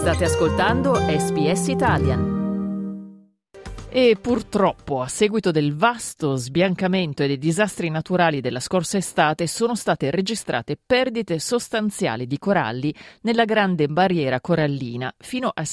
State ascoltando SBS Italian. E purtroppo, a seguito del vasto sbiancamento e dei disastri naturali della scorsa estate, sono state registrate perdite sostanziali di coralli nella grande barriera corallina, fino al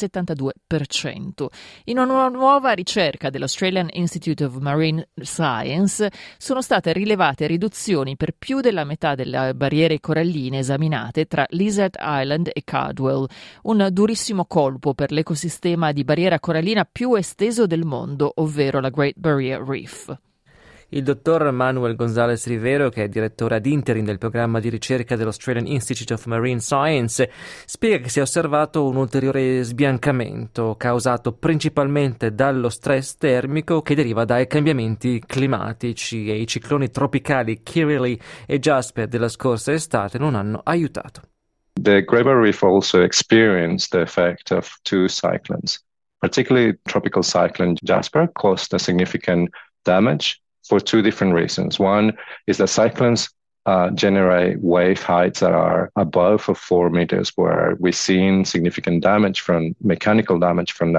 72%. In una nuova ricerca dell'Australian Institute of Marine Science sono state rilevate riduzioni per più della metà delle barriere coralline esaminate tra Lizard Island e Cardwell, un durissimo colpo per l'ecosistema di barriera corallina più esteso del mondo, ovvero la Great Barrier Reef. Il dottor Manuel González Rivero, che è direttore ad interim del programma di ricerca dell'Australian Institute of Marine Science, spiega che si è osservato un ulteriore sbiancamento causato principalmente dallo stress termico che deriva dai cambiamenti climatici, e i cicloni tropicali Kirrily e Jasper della scorsa estate non hanno aiutato. The Great Barrier Reef also experienced the effect of two cyclones. Particularly, tropical cyclone Jasper caused a significant damage for two different reasons. One is that cyclones generate wave heights that are above 4 meters, where we've seen significant damage from mechanical damage from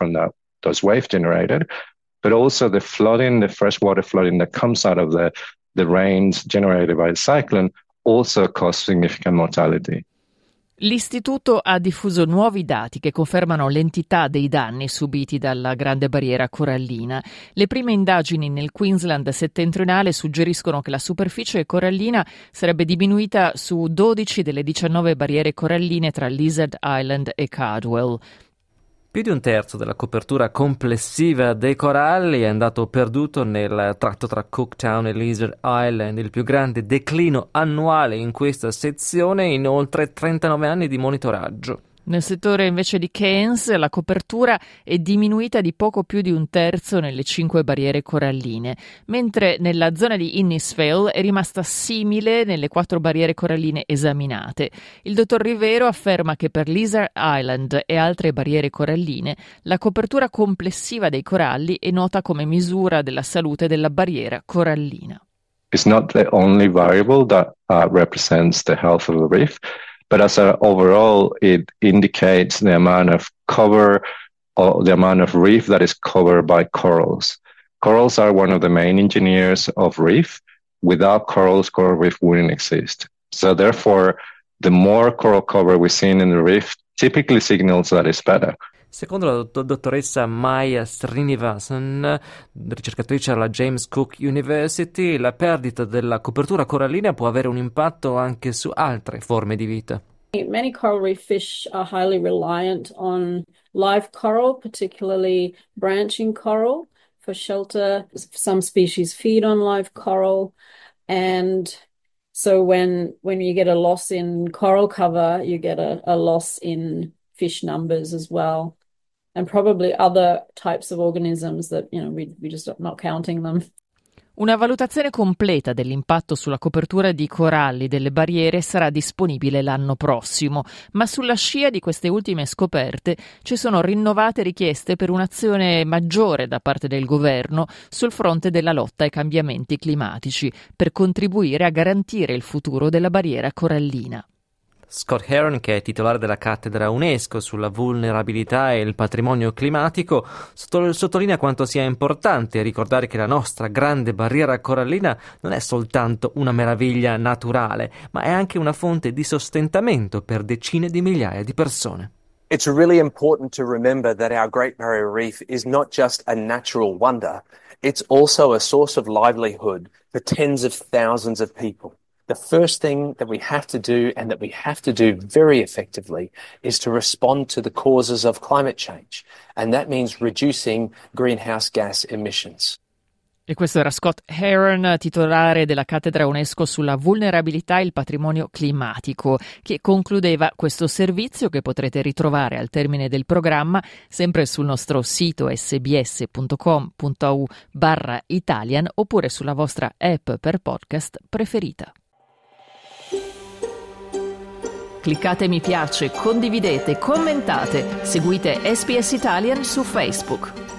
those waves generated, but also the flooding, the freshwater flooding that comes out of the rains generated by the cyclone also caused significant mortality. L'Istituto ha diffuso nuovi dati che confermano l'entità dei danni subiti dalla Grande Barriera Corallina. Le prime indagini nel Queensland settentrionale suggeriscono che la superficie corallina sarebbe diminuita su 12 delle 19 barriere coralline tra Lizard Island e Cardwell. Più di un terzo della copertura complessiva dei coralli è andato perduto nel tratto tra Cooktown e Lizard Island, il più grande declino annuale in questa sezione in oltre 39 anni di monitoraggio. Nel settore invece di Cairns la copertura è diminuita di poco più di un terzo nelle 5 barriere coralline, mentre nella zona di Innisfail è rimasta simile nelle 4 barriere coralline esaminate. Il dottor Rivero afferma che per Lizard Island e altre barriere coralline la copertura complessiva dei coralli è nota come misura della salute della barriera corallina. It's not the only variable that represents the health of the reef, but as overall, it indicates the amount of cover or the amount of reef that is covered by corals. Corals are one of the main engineers of reef. Without corals, coral reef wouldn't exist. So therefore, the more coral cover we see in the reef typically signals that it's better. Secondo la dottoressa Maya Srinivasan, ricercatrice alla James Cook University, la perdita della copertura corallina può avere un impatto anche su altre forme di vita. Many coral reef fish are highly reliant on live coral, particularly branching coral, for shelter. Some species feed on live coral, and so when you get a loss in coral cover, you get a loss in fish numbers as well. And probably other types of organisms that, we just are not counting them. Una valutazione completa dell'impatto sulla copertura di coralli delle barriere sarà disponibile l'anno prossimo, ma sulla scia di queste ultime scoperte ci sono rinnovate richieste per un'azione maggiore da parte del governo sul fronte della lotta ai cambiamenti climatici, per contribuire a garantire il futuro della barriera corallina. Scott Heron, che è titolare della cattedra UNESCO sulla vulnerabilità e il patrimonio climatico, sottolinea quanto sia importante ricordare che la nostra grande barriera corallina non è soltanto una meraviglia naturale, ma è anche una fonte di sostentamento per decine di migliaia di persone. It's really important to remember that our Great Barrier Reef is not just a natural wonder, it's also a source of livelihood for tens of thousands of people. The first thing that we have to do, and that we have to do very effectively, is to respond to the causes of climate change. And that means reducing greenhouse gas emissions. E questo era Scott Heron, titolare della cattedra UNESCO sulla vulnerabilità e il patrimonio climatico, che concludeva questo servizio che potrete ritrovare al termine del programma sempre sul nostro sito sbs.com.au/Italian oppure sulla vostra app per podcast preferita. Cliccate mi piace, condividete, commentate, seguite SBS Italian su Facebook.